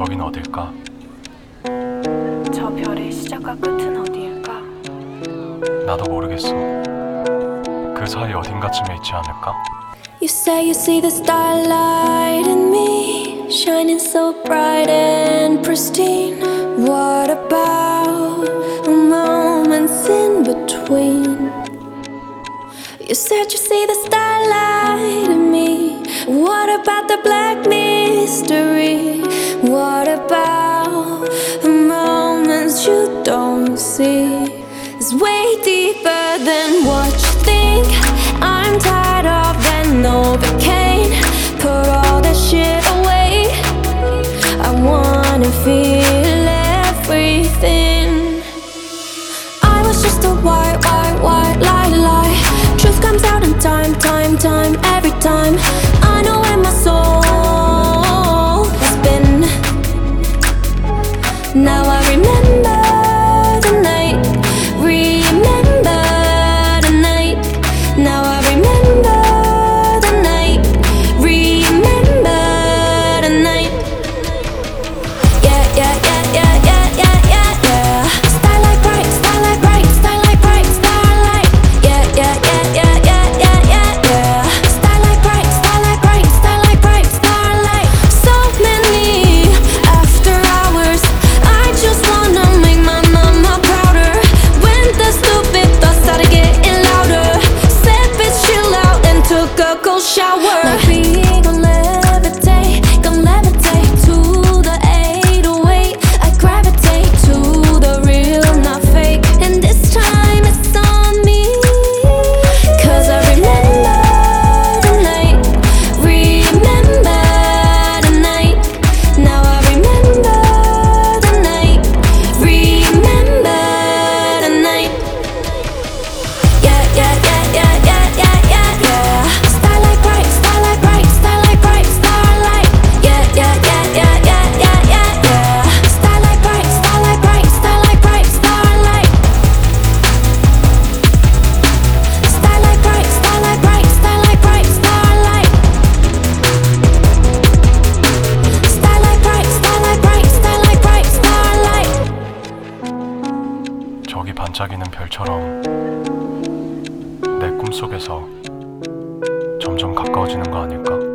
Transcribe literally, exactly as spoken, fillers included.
저긴 어딜까? 저 별의 시작과 끝은 어디일까? 나도 모르겠어. 그 사이 어딘가쯤에 있지 않을까? You say you see the starlight in me, shining so bright and pristine. What about the moments in between? You said you see the starlight in me. What about the black mystery? What about the moments you don't see? It's way deeper than what you think. I'm tired of that Novocaine. Put all that shit away. I wanna feel everything. I was just a white, white, white lie, lie. Truth comes out in time, time, time, every time. I know where my soul has been. Now I remember the night. Remember the night. Now I remember the night. Remember the night. Yeah, yeah, yeah, yeah, yeah, yeah, yeah, yeah. Starlight bright, starlight bright, starlight bright, starlight. Yeah, yeah, yeah, yeah, yeah, yeah, yeah, yeah. Starlight bright, starlight bright, starlight bright, starlight. So many after hours. I just wanna make my mama prouder. When the stupid thoughts started getting louder, said bitch chill out and took a cold shower. Like we gon' levitate, gon' levitate to the eight oh eight. I gravitate to the real, not fake. And this time it's on me. Cause I remember the night. Remember the night. Now I remember the night. Remember the night. Yeah, yeah, yeah, yeah, yeah, yeah, yeah, yeah. Starlight bright, starlight bright, starlight bright, starlight. Yeah, yeah, yeah, yeah, yeah, yeah, yeah, yeah. Starlight bright, starlight bright, starlight bright, starlight. Starlight bright, starlight bright, starlight bright, starlight. Starlight bright, starlight bright, starlight bright, starlight. 저기 반짝이는 별처럼 내 꿈속에서 점점 가까워지는 거 아닐까?